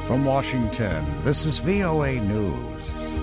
From Washington, this is VOA News.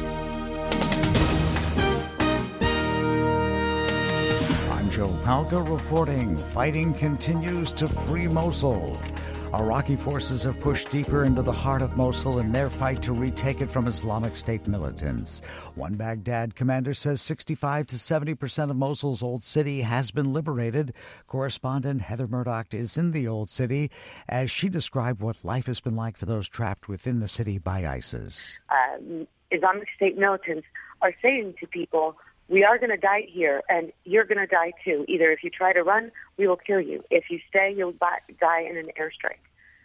I'm Joe Palca reporting. Fighting continues to free Mosul. Iraqi forces have pushed deeper into the heart of Mosul in their fight to retake it from Islamic State militants. One Baghdad commander says 65 to 70% of Mosul's old city has been liberated. Correspondent Heather Murdoch is in the old city as she described what life has been like for those trapped within the city by ISIS. Islamic State militants are saying to people, we are going to die here, and you're going to die too. Either if you try to run, we will kill you. If you stay, you'll die in an airstrike.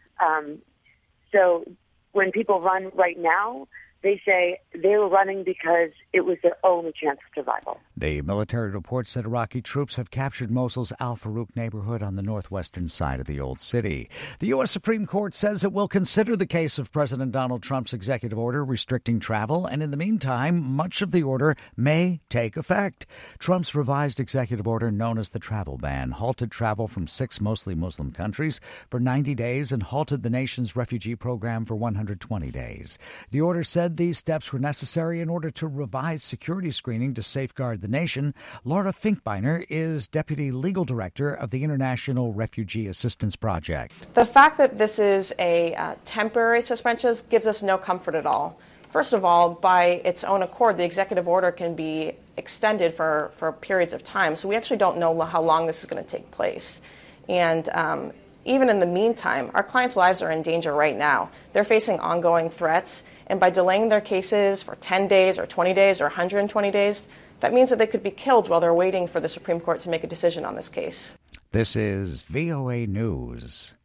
So when people run right now, they say they were running because it was their only chance of survival. The military report said Iraqi troops have captured Mosul's Al Farouk neighborhood on the northwestern side of the old city. The U.S. Supreme Court says it will consider the case of President Donald Trump's executive order restricting travel, and in the meantime, much of the order may take effect. Trump's revised executive order, known as the travel ban, halted travel from 6 mostly Muslim countries for 90 days and halted the nation's refugee program for 120 days. The order said these steps were necessary in order to revise security screening to safeguard the nation. Laura Finkbeiner is Deputy Legal Director of the International Refugee Assistance Project. The fact that this is a temporary suspension gives us no comfort at all. First of all, by its own accord, the executive order can be extended for periods of time, so we actually don't know how long this is going to take place. And even in the meantime, our clients' lives are in danger right now. They're facing ongoing threats, and by delaying their cases for 10 days or 20 days or 120 days, that means that they could be killed while they're waiting for the Supreme Court to make a decision on this case. This is VOA News.